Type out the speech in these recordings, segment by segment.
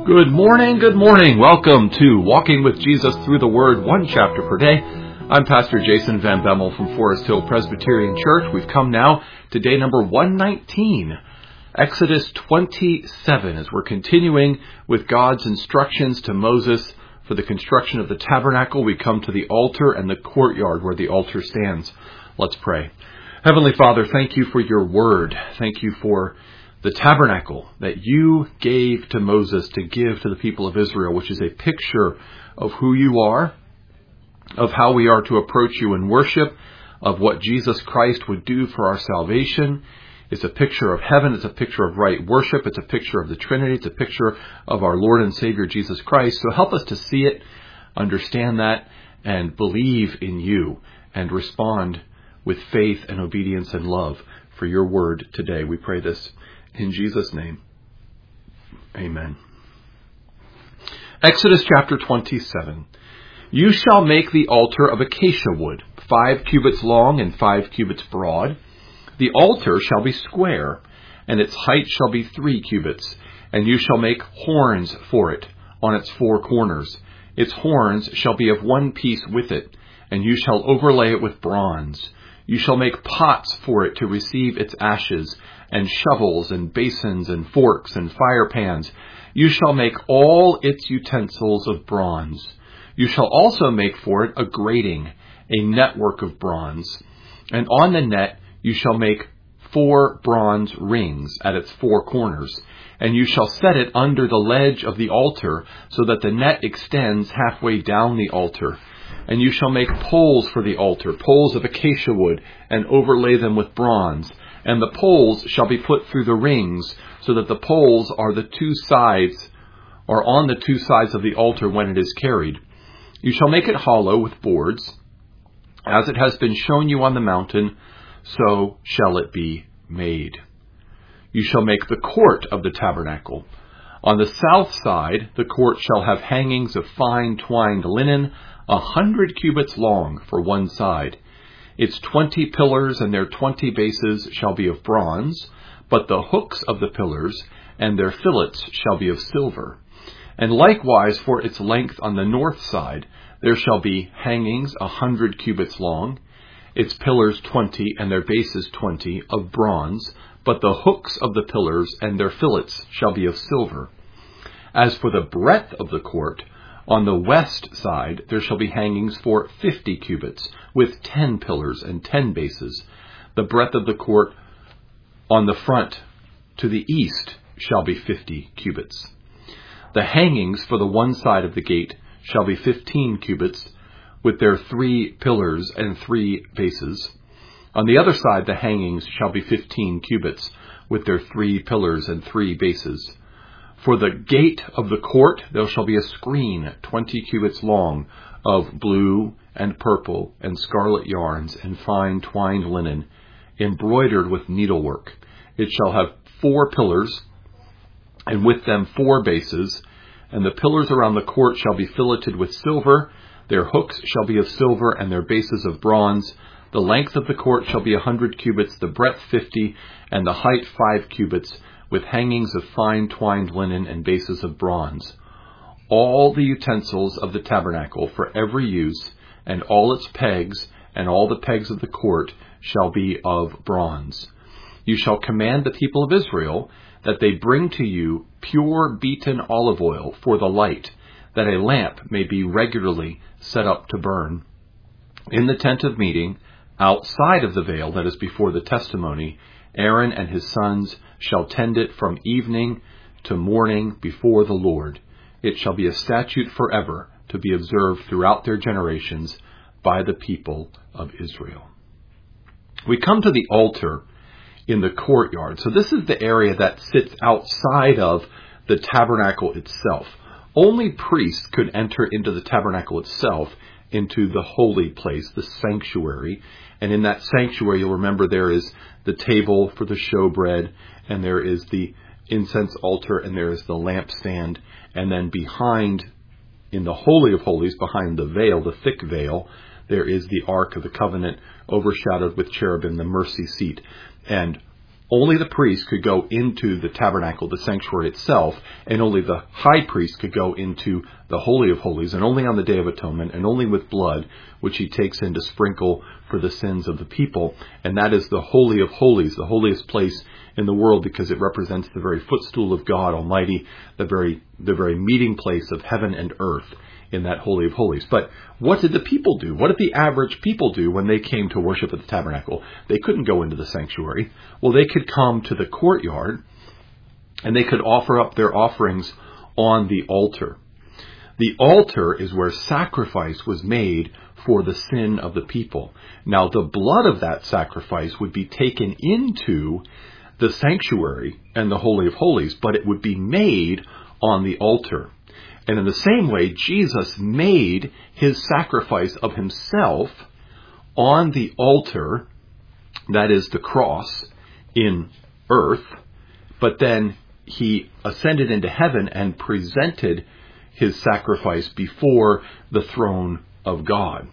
Good morning, good morning. Welcome to Walking with Jesus Through the Word, one chapter per day. I'm Pastor Jason Van Bemmel from Forest Hill Presbyterian Church. We've come now to day number 119, Exodus 27, as we're continuing with God's instructions to Moses for the construction of the tabernacle. We come to the altar and the courtyard where the altar stands. Let's pray. Heavenly Father, thank you for your word. Thank you for the tabernacle that you gave to Moses to give to the people of Israel, which is a picture of who you are, of how we are to approach you in worship, of what Jesus Christ would do for our salvation. It's a picture of heaven. It's a picture of right worship. It's a picture of the Trinity. It's a picture of our Lord and Savior Jesus Christ. So help us to see it, understand that, and believe in you, and respond with faith and obedience and love for your word today. We pray this in Jesus' name. Amen. Exodus chapter 27. You shall make the altar of acacia wood, 5 cubits long and 5 cubits broad. The altar shall be square, and its height shall be 3 cubits, and you shall make horns for it on its 4 corners. Its horns shall be of one piece with it, and you shall overlay it with bronze. You shall make pots for it to receive its ashes, and shovels, and basins, and forks, and fire pans. You shall make all its utensils of bronze. You shall also make for it a grating, a network of bronze. And on the net you shall make 4 bronze rings at its 4 corners. And you shall set it under the ledge of the altar, so that the net extends halfway down the altar. And you shall make poles for the altar, poles of acacia wood, and overlay them with bronze. And the poles shall be put through the rings, so that the poles are on the 2 sides of the altar when it is carried. You shall make it hollow with boards. As it has been shown you on the mountain, so shall it be made. You shall make the court of the tabernacle. On the south side, the court shall have hangings of fine twined linen, 100 cubits long for one side. Its 20 pillars and their 20 bases shall be of bronze, but the hooks of the pillars and their fillets shall be of silver. And likewise for its length on the north side, there shall be hangings 100 cubits long, its pillars 20 and their bases 20 of bronze, but the hooks of the pillars and their fillets shall be of silver. As for the breadth of the court, on the west side there shall be hangings for 50 cubits, with 10 pillars and 10 bases. The breadth of the court on the front to the east shall be 50 cubits. The hangings for the one side of the gate shall be 15 cubits, with their 3 pillars and 3 bases. On the other side the hangings shall be 15 cubits, with their 3 pillars and 3 bases. For the gate of the court there shall be a screen 20 cubits long, of blue and purple and scarlet yarns and fine twined linen, embroidered with needlework. It shall have 4 pillars, and with them 4 bases, and the pillars around the court shall be filleted with silver. Their hooks shall be of silver, and their bases of bronze. The length of the court shall be 100 cubits, the breadth 50, and the height 5 cubits, with hangings of fine twined linen and bases of bronze. All the utensils of the tabernacle for every use, and all its pegs, and all the pegs of the court, shall be of bronze. You shall command the people of Israel that they bring to you pure beaten olive oil for the light, that a lamp may be regularly set up to burn. In the tent of meeting, outside of the veil that is before the testimony, Aaron and his sons shall tend it from evening to morning before the Lord. It shall be a statute forever, to be observed throughout their generations by the people of Israel. We come to the altar in the courtyard. So this is the area that sits outside of the tabernacle itself. Only priests could enter into the tabernacle itself, into the holy place, the sanctuary. And in that sanctuary, you'll remember there is the table for the showbread, and there is the incense altar, and there is the lampstand. And then behind, in the Holy of Holies, behind the veil, the thick veil, there is the Ark of the Covenant, overshadowed with cherubim, the mercy seat. And only the priest could go into the tabernacle, the sanctuary itself, and only the high priest could go into the Holy of Holies, and only on the Day of Atonement, and only with blood, which he takes in to sprinkle for the sins of the people. And that is the Holy of Holies, the holiest place in the world, because it represents the very footstool of God Almighty, the very meeting place of heaven and earth in that Holy of Holies. But what did the people do? What did the average people do when they came to worship at the tabernacle? They couldn't go into the sanctuary. Well, they could come to the courtyard, and they could offer up their offerings on the altar. The altar is where sacrifice was made for the sin of the people. Now, the blood of that sacrifice would be taken into the sanctuary and the Holy of Holies, but it would be made on the altar. And in the same way, Jesus made his sacrifice of himself on the altar, that is the cross, in earth, but then he ascended into heaven and presented his sacrifice before the throne of God.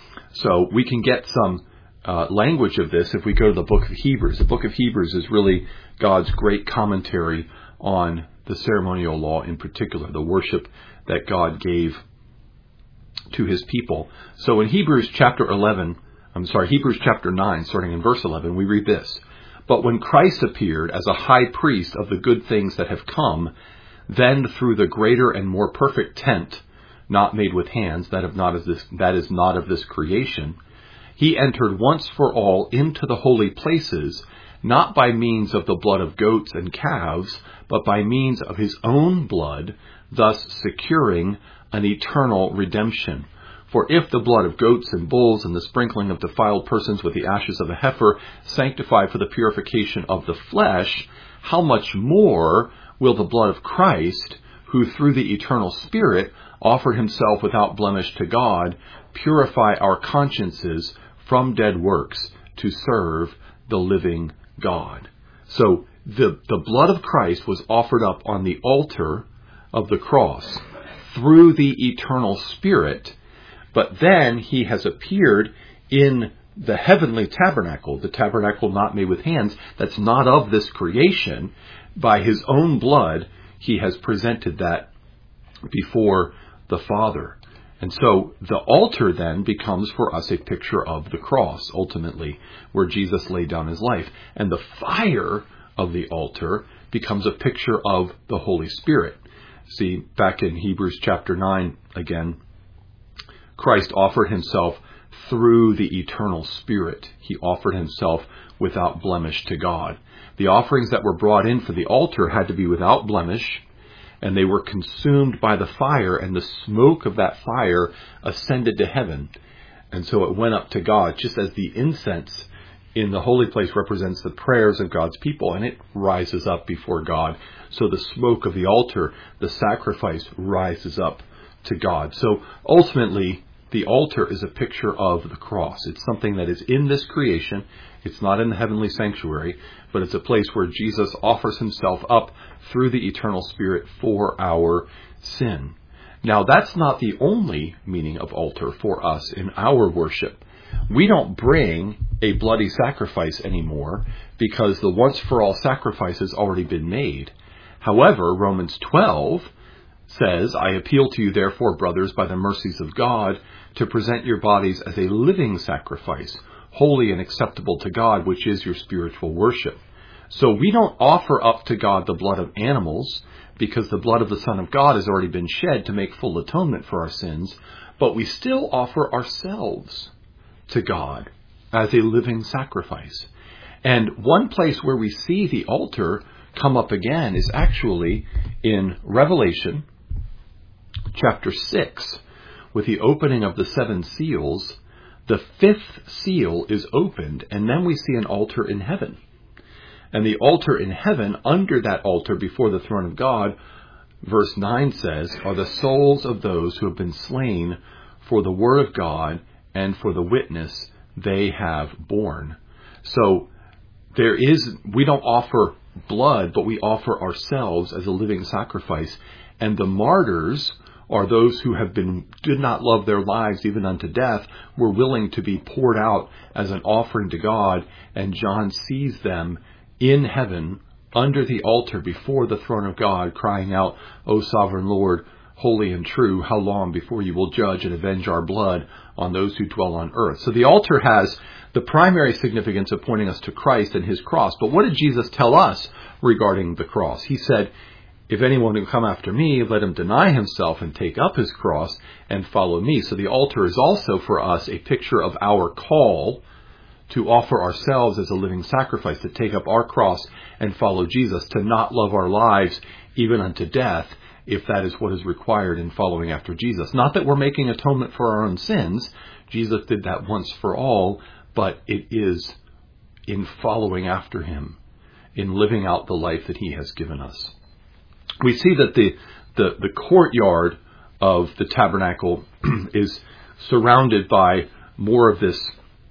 So we can get some language of this if we go to the book of Hebrews. The book of Hebrews is really God's great commentary on the ceremonial law, in particular, the worship that God gave to his people. So in Hebrews chapter 9, starting in verse 11, we read this: "But when Christ appeared as a high priest of the good things that have come, then through the greater and more perfect tent, not made with hands, that is not of this creation, he entered once for all into the holy places, not by means of the blood of goats and calves, but by means of his own blood, thus securing an eternal redemption. For if the blood of goats and bulls and the sprinkling of defiled persons with the ashes of a heifer sanctify for the purification of the flesh, how much more will the blood of Christ, who through the eternal Spirit offered himself without blemish to God, purify our consciences from dead works to serve the living God." So the blood of Christ was offered up on the altar of the cross through the eternal Spirit, but then he has appeared in the heavenly tabernacle, the tabernacle not made with hands, that's not of this creation. By his own blood, he has presented that before the Father. And so the altar then becomes for us a picture of the cross, ultimately, where Jesus laid down his life. And the fire of the altar becomes a picture of the Holy Spirit. See, back in Hebrews chapter 9, again, Christ offered himself through the eternal Spirit. He offered himself without blemish to God. The offerings that were brought in for the altar had to be without blemish, and they were consumed by the fire, and the smoke of that fire ascended to heaven. And so it went up to God, just as the incense in the holy place represents the prayers of God's people, and it rises up before God. So the smoke of the altar, the sacrifice, rises up to God. So ultimately, the altar is a picture of the cross. It's something that is in this creation. It's not in the heavenly sanctuary, but it's a place where Jesus offers himself up through the eternal Spirit for our sin. Now, that's not the only meaning of altar for us in our worship. We don't bring a bloody sacrifice anymore because the once-for-all sacrifice has already been made. However, Romans 12 says, "I appeal to you, therefore, brothers, by the mercies of God, to present your bodies as a living sacrifice, holy and acceptable to God, which is your spiritual worship." So we don't offer up to God the blood of animals, because the blood of the Son of God has already been shed to make full atonement for our sins, but we still offer ourselves to God as a living sacrifice. And one place where we see the altar come up again is actually in Revelation chapter 6, with the opening of the 7 seals. The 5th seal is opened, and then we see an altar in heaven. And the altar in heaven, under that altar before the throne of God, verse 9 says, "are the souls of those who have been slain for the word of God and for the witness they have borne." So we don't offer blood, but we offer ourselves as a living sacrifice. And the martyrs are those who did not love their lives even unto death, were willing to be poured out as an offering to God, and John sees them in heaven under the altar before the throne of God, crying out, O sovereign Lord, holy and true, how long before you will judge and avenge our blood on those who dwell on earth? So the altar has the primary significance of pointing us to Christ and his cross. But what did Jesus tell us regarding the cross? He said, if anyone will come after me, let him deny himself and take up his cross and follow me. So the altar is also for us a picture of our call to offer ourselves as a living sacrifice, to take up our cross and follow Jesus, to not love our lives even unto death, if that is what is required in following after Jesus. Not that we're making atonement for our own sins. Jesus did that once for all, but it is in following after him, in living out the life that he has given us. We see that the courtyard of the tabernacle is surrounded by more of this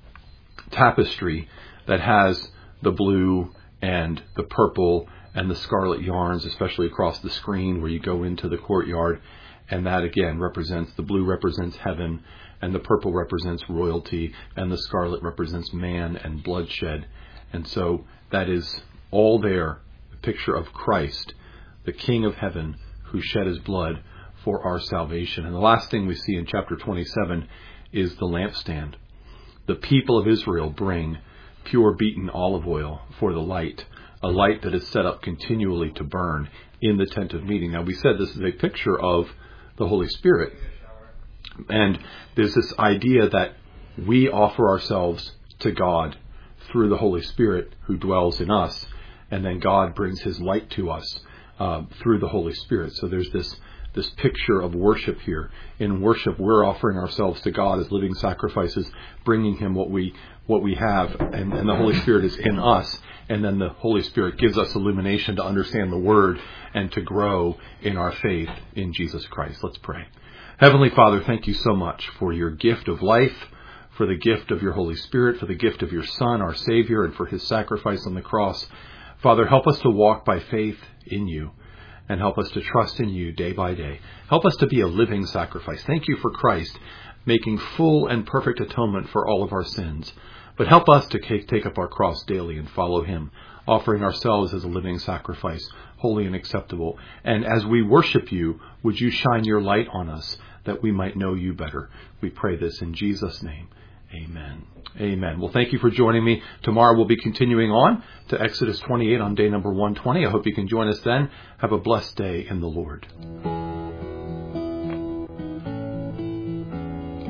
tapestry that has the blue and the purple and the scarlet yarns, especially across the screen where you go into the courtyard. And that again represents, the blue represents heaven, and the purple represents royalty, and the scarlet represents man and bloodshed. And so that is all there, a picture of Christ, the King of heaven, who shed his blood for our salvation. And the last thing we see in chapter 27 is the lampstand. The people of Israel bring pure beaten olive oil for the light, a light that is set up continually to burn in the tent of meeting. Now, we said this is a picture of the Holy Spirit. And there's this idea that we offer ourselves to God through the Holy Spirit who dwells in us, and then God brings his light to us through the Holy Spirit. So there's this picture of worship here. In worship, we're offering ourselves to God as living sacrifices, bringing him what we have, and the Holy Spirit is in us, and then the Holy Spirit gives us illumination to understand the Word and to grow in our faith in Jesus Christ. Let's pray. Heavenly Father, thank you so much for your gift of life, for the gift of your Holy Spirit, for the gift of your Son, our Savior, and for his sacrifice on the cross. Father, help us to walk by faith in you, and help us to trust in you day by day. Help us to be a living sacrifice. Thank you for Christ making full and perfect atonement for all of our sins. But help us to take up our cross daily and follow him, offering ourselves as a living sacrifice, holy and acceptable. And as we worship you, would you shine your light on us that we might know you better? We pray this in Jesus' name. Amen. Amen. Well, thank you for joining me. Tomorrow we'll be continuing on to Exodus 28 on day number 120. I hope you can join us then. Have a blessed day in the Lord.